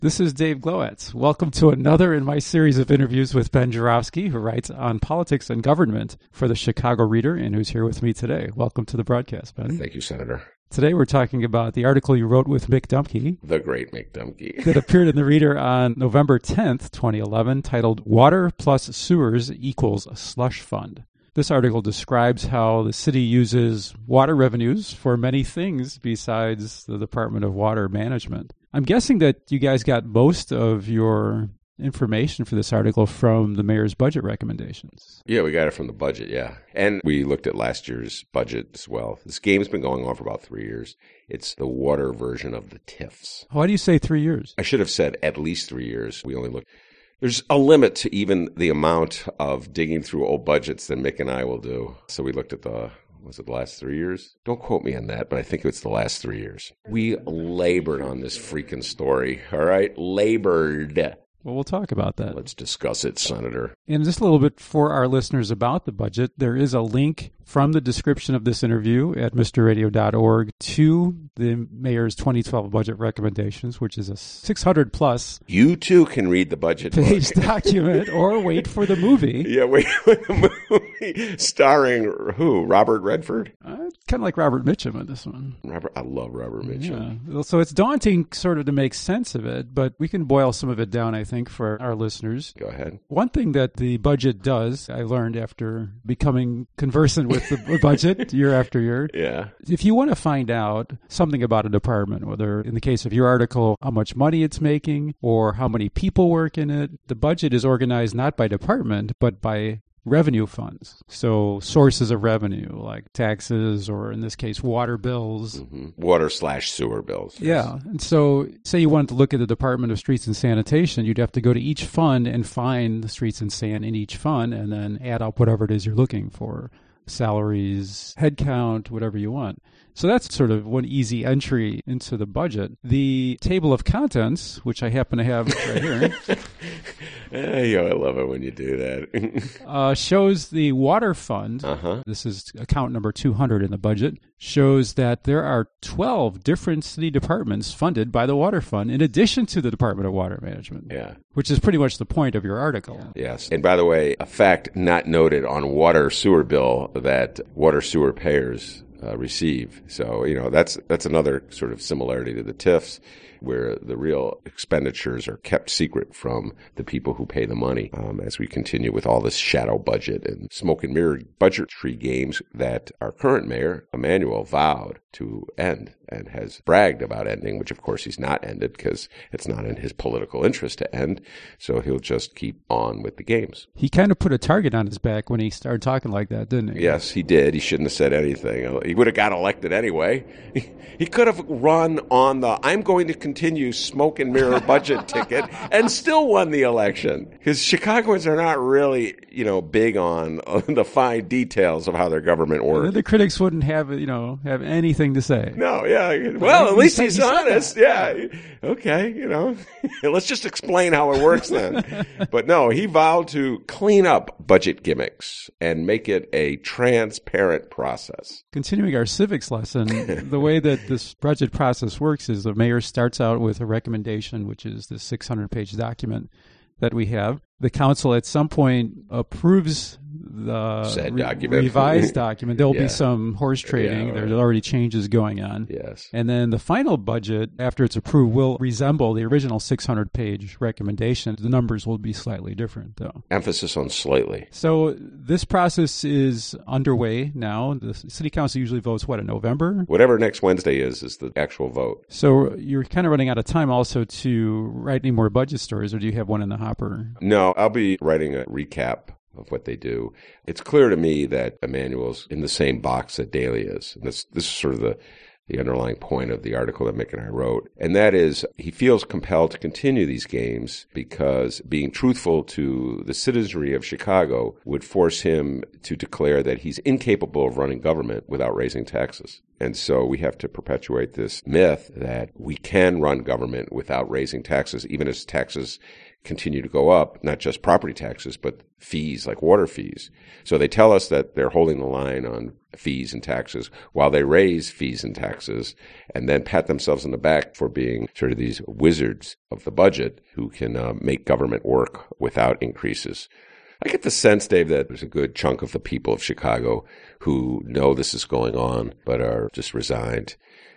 This is Dave Glowacz. Welcome to another in my series of interviews with Ben Joravsky, who writes on politics and government for the Chicago Reader and who's here with me today. Welcome to the broadcast, Ben. Thank you, Senator. Today we're talking about the article you wrote with Mick Dumke. The great Mick Dumke. That appeared in the Reader on November 10th, 2011, titled Water Plus Sewers Equals a Slush Fund. This article describes how the city uses water revenues for many things besides the Department of Water Management. I'm guessing that you guys got most of your information for this article from the mayor's budget recommendations. Yeah, we got it from the budget, yeah. And we looked at last year's budget as well. This game's been going on for about 3 years. It's the water version of the TIFs. Why do you say 3 years? I should have said at least 3 years. We only looked. There's a limit to even the amount of digging through old budgets that Mick and I will do. So we looked at was it the last 3 years? Don't quote me on that, but I think it's the last 3 years. We labored on this freaking story, all right? Labored. Well, we'll talk about that. Let's discuss it, Senator. And just a little bit for our listeners about the budget, there is a link from the description of this interview at mrradio.org to the mayor's 2012 budget recommendations, which is a 600-plus You too can read the budget page document or wait for the movie. Yeah, wait for the movie starring who? Robert Redford? Kind of like Robert Mitchum in this one. I love Robert Mitchum. Yeah. So it's daunting sort of to make sense of it, but we can boil some of it down, I think, for our listeners. Go ahead. One thing that the budget does, I learned after becoming conversant with the budget year after year. Yeah. If you want to find out something about a department, whether in the case of your article, how much money it's making or how many people work in it, the budget is organized not by department, but by revenue funds. So sources of revenue like taxes or in this case water bills. Mm-hmm. Water/sewer bills. Yeah. And so say you wanted to look at the Department of Streets and Sanitation, you'd have to go to each fund and find the streets and sand in each fund and then add up whatever it is you're looking for. Salaries, headcount, whatever you want. So that's sort of one easy entry into the budget. The table of contents, which I happen to have right here. I love it when you do that. Shows the water fund. This is account number 200 in the budget. Shows that there are 12 different city departments funded by the water fund in addition to the Department of Water Management. Yeah. Which is pretty much the point of your article. Yes. And by the way, a fact not noted on water sewer bill that water sewer payers receive. So, that's another sort of similarity to the TIFs, where the real expenditures are kept secret from the people who pay the money, as we continue with all this shadow budget and smoke and mirror budgetary games that our current mayor, Emanuel, vowed to end and has bragged about ending, which of course he's not ended because it's not in his political interest to end. So he'll just keep on with the games. He kind of put a target on his back when he started talking like that, didn't he? Yes, he did. He shouldn't have said anything. He would have got elected anyway. He could have run on the I'm going to continue smoke and mirror budget ticket and still won the election. Because Chicagoans are not really, big on the fine details of how their government works. The critics wouldn't have anything to say. No, yeah. Well, at least he's honest. Yeah. Okay, Let's just explain how it works then. But no, he vowed to clean up budget gimmicks and make it a transparent process. Continuing our civics lesson, the way that this budget process works is the mayor starts out with a recommendation, which is the 600-page document that we have. The council at some point approves the said document. Revised document. There'll be some horse trading. Yeah, There's already changes going on. Yes. And then the final budget, after it's approved, will resemble the original 600-page recommendation. The numbers will be slightly different, though. Emphasis on slightly. So this process is underway now. The city council usually votes, in November? Whatever next Wednesday is the actual vote. So you're kind of running out of time also to write any more budget stories, or do you have one in the hopper? No, I'll be writing a recap of what they do. It's clear to me that Emanuel's in the same box that Daley is. And this is sort of the underlying point of the article that Mick and I wrote. And that is, he feels compelled to continue these games because being truthful to the citizenry of Chicago would force him to declare that he's incapable of running government without raising taxes. And so we have to perpetuate this myth that we can run government without raising taxes, even as taxes continue to go up, not just property taxes, but fees like water fees. So they tell us that they're holding the line on fees and taxes while they raise fees and taxes and then pat themselves on the back for being sort of these wizards of the budget who can make government work without increases. I get the sense, Dave, that there's a good chunk of the people of Chicago who know this is going on but are just resigned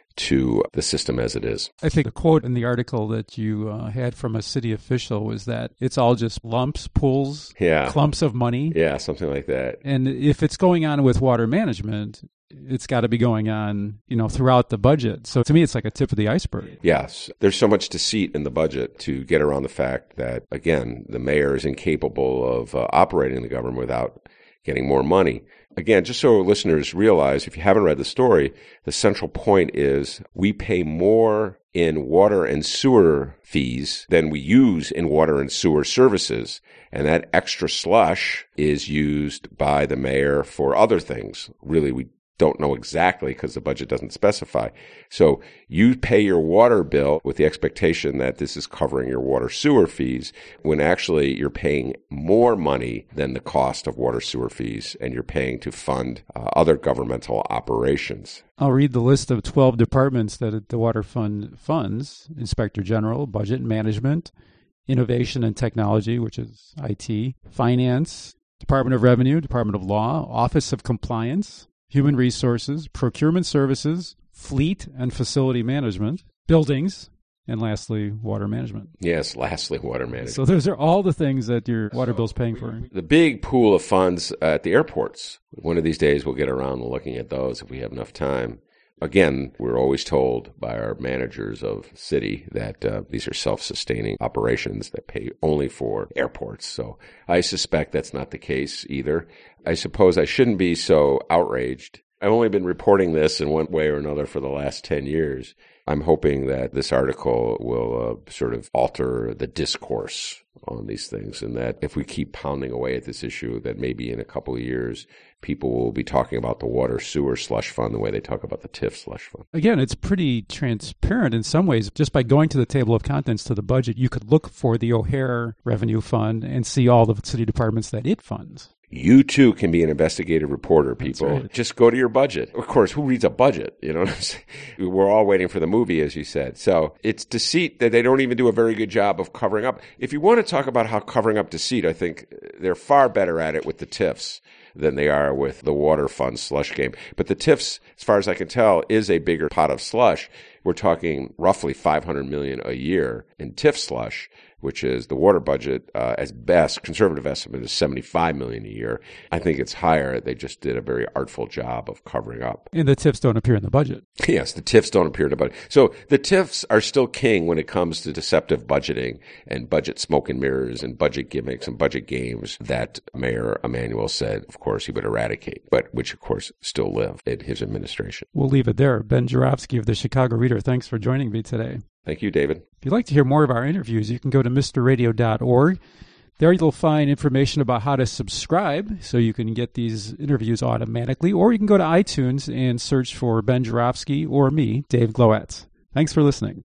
to the system as it is. I think the quote in the article that you had from a city official was that it's all just lumps, pools, clumps of money. Yeah, something like that. And if it's going on with water management, it's got to be going on, throughout the budget. So to me, it's like a tip of the iceberg. Yes. There's so much deceit in the budget to get around the fact that, again, the mayor is incapable of operating the government without getting more money. Again, just so listeners realize, if you haven't read the story, the central point is we pay more in water and sewer fees than we use in water and sewer services. And that extra slush is used by the mayor for other things. Really, we don't know exactly because the budget doesn't specify. So you pay your water bill with the expectation that this is covering your water sewer fees when actually you're paying more money than the cost of water sewer fees, and you're paying to fund other governmental operations. I'll read the list of 12 departments that the Water Fund funds: Inspector General, Budget Management, Innovation and Technology, which is IT, Finance, Department of Revenue, Department of Law, Office of Compliance, Human Resources, Procurement Services, Fleet and Facility Management, Buildings, and lastly, Water Management. Yes, lastly, Water Management. So those are all the things that your water bill's paying for. The big pool of funds at the airports. One of these days we'll get around to looking at those if we have enough time. Again, we're always told by our managers of city that these are self-sustaining operations that pay only for airports. So I suspect that's not the case either. I suppose I shouldn't be so outraged. I've only been reporting this in one way or another for the last 10 years. I'm hoping that this article will sort of alter the discourse on these things, and that if we keep pounding away at this issue, that maybe in a couple of years, people will be talking about the water sewer slush fund the way they talk about the TIF slush fund. Again, it's pretty transparent in some ways. Just by going to the table of contents to the budget, you could look for the O'Hare Revenue Fund and see all the city departments that it funds. You, too, can be an investigative reporter, people. That's right. Just go to your budget. Of course, who reads a budget? You know what I'm saying? We're all waiting for the movie, as you said. So it's deceit that they don't even do a very good job of covering up. If you want to talk about how covering up deceit, I think they're far better at it with the TIFs than they are with the water fund slush game. But the TIFs, as far as I can tell, is a bigger pot of slush. We're talking roughly $500 million a year in TIF slush, which is the water budget, as best, conservative estimate is $75 million a year. I think it's higher. They just did a very artful job of covering up. And the TIFs don't appear in the budget. Yes, the TIFs don't appear in the budget. So the TIFs are still king when it comes to deceptive budgeting and budget smoke and mirrors and budget gimmicks and budget games that Mayor Emanuel said, of course, he would eradicate, but which, of course, still live in his administration. We'll leave it there. Ben Joravsky of the Chicago Reader, thanks for joining me today. Thank you, David. If you'd like to hear more of our interviews, you can go to mrradio.org. There you'll find information about how to subscribe so you can get these interviews automatically, or you can go to iTunes and search for Ben Joravsky or me, Dave Glowacz. Thanks for listening.